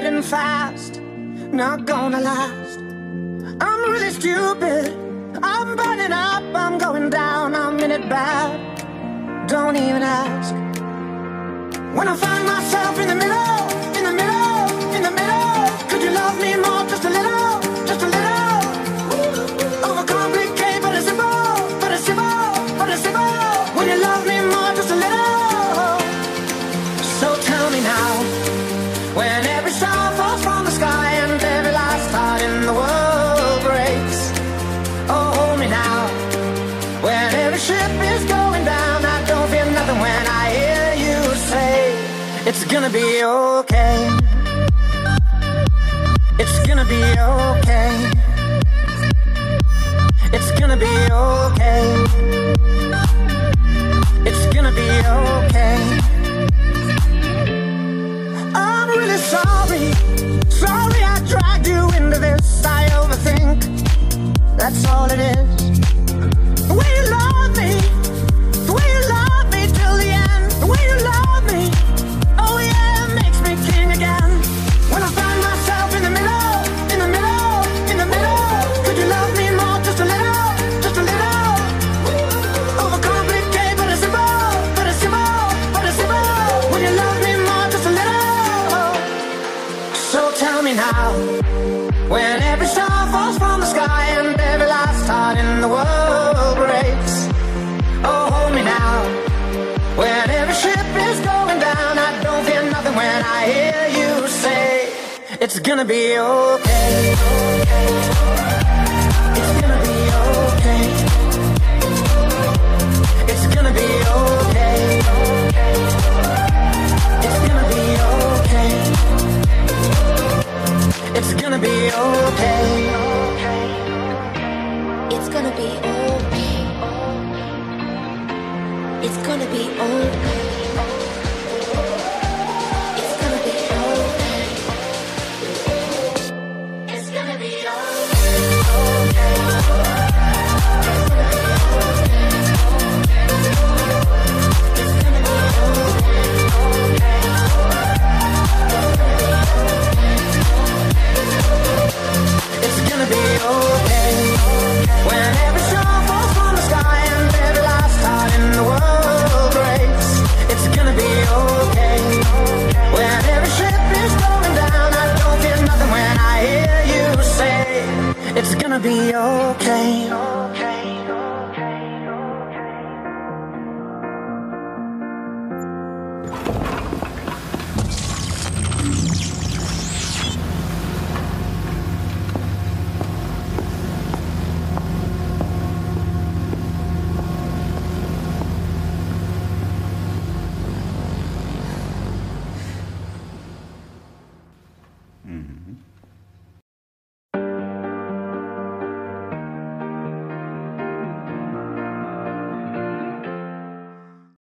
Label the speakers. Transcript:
Speaker 1: fading fast, not gonna last. I'm really stupid, I'm burning up, I'm going down, I'm in it bad. Don't even ask. When I find myself in the middle, in the middle, in the middle, could you love me more, just a little, just a little? Overcomplicate, but it's simple, but it's simple, but it's simple. When you love me more, just a little. So tell me now, when every star falls from the sky and every last heart in the world breaks. Oh, hold me now, when every ship is going down, I don't feel nothing when I hear you say, it's gonna be okay. It's gonna be okay. It's gonna be okay. It's gonna be okay. I'm really sorry, sorry I dragged you into this. I overthink, that's all it is. The way you love me, the way you love me till the end. The way you love me, oh yeah, it makes me king again. When I find myself in the middle, in the middle, in the middle, could you love me more, just a little, just a little? Overcomplicate, but it's simple, but it's simple, but it's simple. When you love me more, just a little. So tell me now, when every star falls from the sky and every last heart in the world breaks. Oh, hold me now, when every ship is going down, I don't feel nothing when I hear you say, it's gonna be okay. It's gonna be okay. It's gonna be okay. It's gonna be okay. It's gonna be okay.
Speaker 2: It's gonna be okay. It's gonna be okay. It's gonna be okay. It's gonna be
Speaker 1: It's gonna be okay. When every star falls from the sky and every last heart in the world breaks. It's gonna be okay. When every ship is going down, I don't feel nothing when I hear you say, it's gonna be okay.
Speaker 3: Mm-hmm.